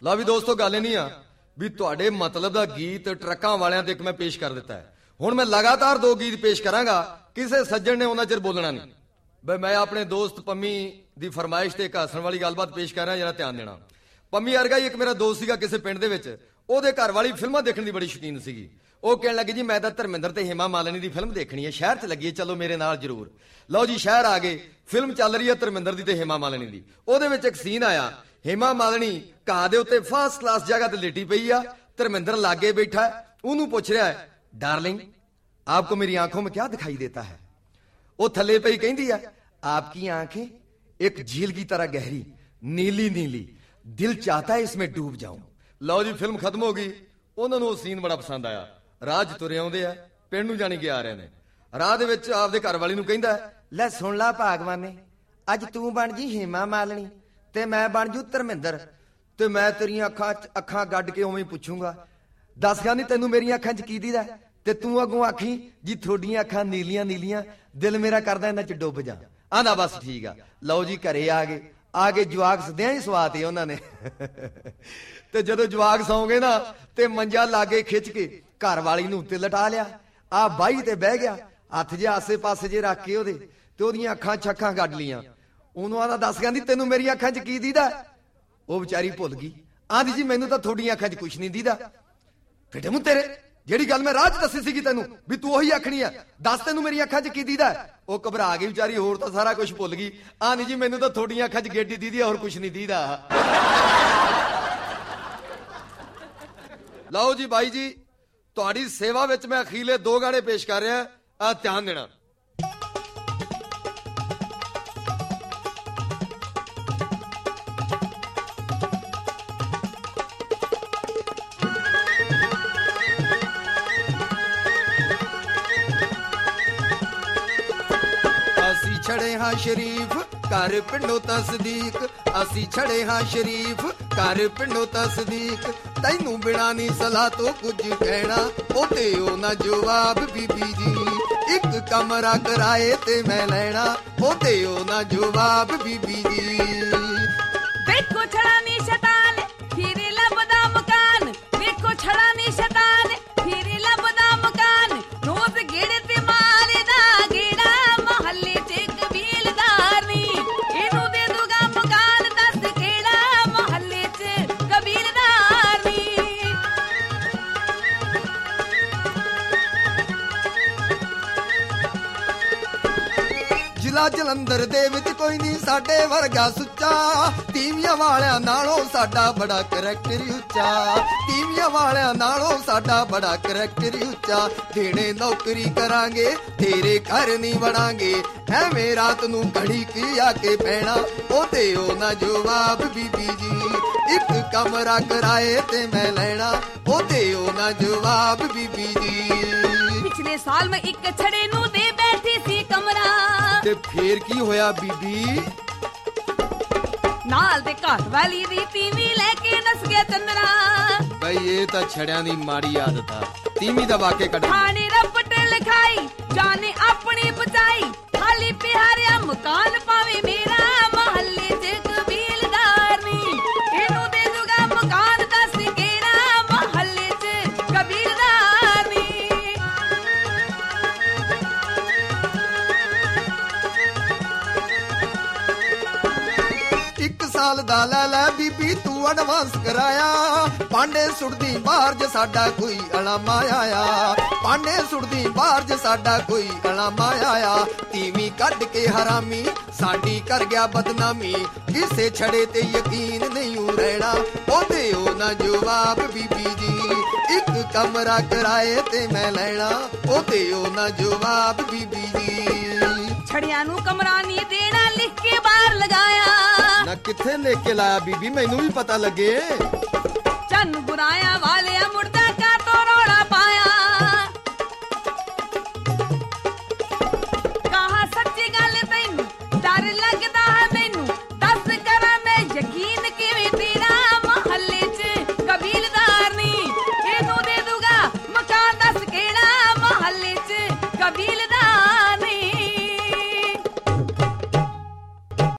ਲਾ ਵੀ ਦੋਸਤੋ, ਗੱਲ ਨਹੀਂ ਆ ਵੀ ਤੁਹਾਡੇ ਮਤਲਬ ਦਾ ਗੀਤ ਟਰੱਕਾਂ ਵਾਲਿਆਂ ਤੇ ਇੱਕ ਮੈਂ ਪੇਸ਼ ਕਰ ਦਿੱਤਾ ਹੈ। ਹੁਣ ਮੈਂ ਲਗਾਤਾਰ 2 ਗੀਤ ਪੇਸ਼ ਕਰਾਂਗਾ, ਕਿਸੇ ਸੱਜਣ ਨੇ ਉਹਨਾਂ ਚਿਰ ਬੋਲਣਾ ਨਹੀਂ। ਬਈ ਮੈਂ ਆਪਣੇ ਦੋਸਤ ਪੰਮੀ ਦੀ ਫਰਮਾਇਸ਼ ਤੇ ਇੱਕ ਹੱਸਣ ਵਾਲੀ ਗੱਲਬਾਤ ਪੇਸ਼ ਕਰ ਰਿਹਾ, ਜਰਾ ਧਿਆਨ ਦੇਣਾ। ਪੰਮੀ ਵਰਗਾ ਹੀ ਇੱਕ ਮੇਰਾ ਦੋਸਤ ਸੀਗਾ ਕਿਸੇ ਪਿੰਡ ਦੇ ਵਿੱਚ, ਉਹਦੇ ਘਰ ਵਾਲੀ ਫਿਲਮਾਂ ਦੇਖਣ ਦੀ ਬੜੀ ਸ਼ੌਕੀਨ ਸੀਗੀ। ਉਹ ਕਹਿਣ ਲੱਗੀ ਜੀ ਮੈਂ ਤਾਂ ਧਰਮਿੰਦਰ ਤੇ ਹੇਮਾ ਮਾਲਿਨੀ ਦੀ ਫਿਲਮ ਦੇਖਣੀ ਹੈ, ਸ਼ਹਿਰ 'ਚ ਲੱਗੀ ਹੈ, ਚਲੋ ਮੇਰੇ ਨਾਲ ਜ਼ਰੂਰ। ਲਓ ਜੀ ਸ਼ਹਿਰ ਆ ਗਏ, ਫਿਲਮ ਚੱਲ ਰਹੀ ਹੈ ਧਰਮਿੰਦਰ ਦੀ ਤੇ ਹੇਮਾ ਮਾਲਿਨੀ ਦੀ। ਉਹਦੇ ਵਿੱਚ ਇੱਕ ਸੀਨ ਆਇਆ, ਹੇਮਾ ਮਾਲਿਨੀ ਘਾਹ ਦੇ ਉੱਤੇ ਫਸਟ ਕਲਾਸ ਜਗ੍ਹਾ ਤੇ ਲੇਟੀ ਪਈ ਆ, ਧਰਮਿੰਦਰ ਲਾਗੇ ਬੈਠਾ, ਉਹਨੂੰ ਪੁੱਛ ਰਿਹਾ ਹੈ ਡਾਰਲਿੰਗ आपको मेरी आंखों में क्या दिखाई देता है? वो थले पे ही कहती है आपकी आंखें एक झील की तरह गहरी, नीली नीली, दिल चाहता है इसमें डूब जाऊं। लो जी फिल्म खत्म हो गई। उन्होंने वो सीन बड़ा पसंद आया। राज तुरे आउंदे आ, पिंड नूं जाणी के आ रहे ने, राह दे विच आपदे घर वाली नूं कहंदा लै सुन ला भागवाने, अज तू बन जी हेमा मालिनी ते मैं बन जू धर्मिंदर, ते मैं तेरियां अखां गड्ड के उवें पुछूंगा दस गा नहीं तैनूं मेरियां अखां च की दीदा, ते तू अगों आखी जी थोड़ियां अखां नीलियां नीलियां, दिल मेरा करदा इन्हां च डुब जा। आंदा बस ठीक आ। लओ जी घरे आ गए जवाक सदियां ही सवाते उन्हां ने ते जदों जवाक सौ गए ना ते मंजा लागे खिच के घर वाली नूं उत्ते लटा लिया, आ बाही ते बह गया, हत्थ जे आसे पासे जे रख के ओहदे ते ओहदियां अखां छक्खां गड्ड लियां। ओनू आंदा दस कहंदी तैनूं मेरियां अखां च की दीदा? ਉਹ ਵਿਚਾਰੀ ਭੁੱਲ ਗਈ, ਆਂਦੀ ਜੀ ਮੈਨੂੰ ਤਾਂ ਥੋੜੀਆਂ ਅੱਖਾਂ 'ਚ ਕੁਛ ਨਹੀਂ ਦੀਦਾ। ਫਿੱਟੇ ਮੂੰਹ ਤੇਰੇ, ਜਿਹੜੀ ਗੱਲ ਮੈਂ ਰਾਹ 'ਚ ਦੱਸੀ ਸੀਗੀ ਤੈਨੂੰ ਵੀ ਤੂੰ ਉਹੀ ਆਖਣੀ ਆ, ਦੱਸ ਤੈਨੂੰ ਮੇਰੀਆਂ ਅੱਖਾਂ 'ਚ ਕੀ ਦੀਦਾ? ਉਹ ਘਬਰਾ ਗਈ ਵਿਚਾਰੀ, ਹੋਰ ਤਾਂ ਸਾਰਾ ਕੁਝ ਭੁੱਲ ਗਈ। ਆਂਦੀ ਜੀ ਮੈਨੂੰ ਤਾਂ ਥੋੜੀਆਂ ਅੱਖਾਂ 'ਚ ਗੇਡੀ ਦੀਦੀ ਆ, ਹੋਰ ਕੁਛ ਨਹੀਂ ਦੀਦਾ। ਲਓ ਜੀ ਬਾਈ ਜੀ, ਤੁਹਾਡੀ ਸੇਵਾ ਵਿੱਚ ਮੈਂ ਅਖੀਰਲੇ 2 ਗਾਣੇ ਪੇਸ਼ ਕਰ ਰਿਹਾ, ਆ ਧਿਆਨ ਦੇਣਾ। छड़े हाँ शरीफ कर पिंडो तसदीक, असी छड़े हाँ शरीफ कर पिंडो तसदीक, तैनू बिना नी सलाह तो कुछ कहना, ओते ओ ना जवाब बीबी जी, एक कमरा कराए ते मैं लेना, ओते ओ ना जवाब बीबी जी। देखो छड़ा नी शैतान फिर लबदा मकान, देखो छड़ा नी शैतान फिर लबदा मकान, रोज गेड़े ते मारे दा गेड़ा महल्ले च कबीलदार नी, इनू दे दूगा मकान दस केड़ा महल्ले च कबीलदार नी। ਜ਼ਿਲ੍ਹਾ ਜਲੰਧਰ ਦੇ ਵਿੱਚ ਕੋਈ ਨਹੀਂ ਸਾਡੇ ਵਰਗਾ ਸੁੱਚਾ, ਤੀਵੀਆਂ ਵਾਲਿਆਂ ਨਾਲੋਂ ਸਾਡਾ ਬੜਾ ਕਰੈਕਟਰ ਉੱਚਾ, ਤੀਵੀਆਂ ਵਾਲਿਆਂ ਨਾਲੋਂ ਸਾਡਾ ਬੜਾ ਕਰੈਕਟਰ ਉੱਚਾ, ਦੇਣੇ ਨੌਕਰੀ ਕਰਾਂਗੇ ਤੇਰੇ ਘਰ ਨਹੀਂ ਵੜਾਂਗੇ, ਐਵੇਂ ਰਾਤ ਨੂੰ ਘੜੀ ਕੀ ਆ ਕੇ ਪੈਣਾ, ਉਹਦੇ ਉਹ ਨਾ ਜਵਾਬ ਬੀਬੀ ਜੀ, ਇੱਕ ਕਮਰਾ ਕਿਰਾਏ ਤੇ ਮੈਂ ਲੈਣਾ, ਉਹਦੇ ਉਹ ਨਾ ਜਵਾਬ ਬੀਬੀ ਜੀ। पिछले साल में एक छड़े नू दे बैठी सी कमरा, ते फिर की होया बीबी? नाल दे घाट वाली दी तीवी लेके नस गया चंदरा। भाई ये तो छड़ियां दी माड़ी आदत आ, तीवी दा वाके कट थाने रपट लिखाई जाने अपनी बचाई, खाली पिहारिया मकान पावे मेरा महल्ले च कबीलदार नी, इनू दे दूगा मकान दस केड़ा महल्ले च कबीलदार नी। एक साल दा लै लै बीबी तू एडवांस कराया, पांडे सुटदी बाहर ज साडा कोई अलामा आया, पांडे सुटदी बाहर ज साडा कोई अलामा आया, तीवी कट के हरामी साडी कर गया बदनामी, किसे छड़े ते यकीन नहीं रहना, ओदे ओ ना जवाब बीबी जी, एक कमरा किराए ते मैं लेना, ओदे ओ ना जवाब बीबी जी। छड़ियां नू कमरा नहीं देना लिख के बाहर लगाया, ना किथे लेके लाया बीबी, मैनू भी पता लगे। चन बुराया वाले मुड़दा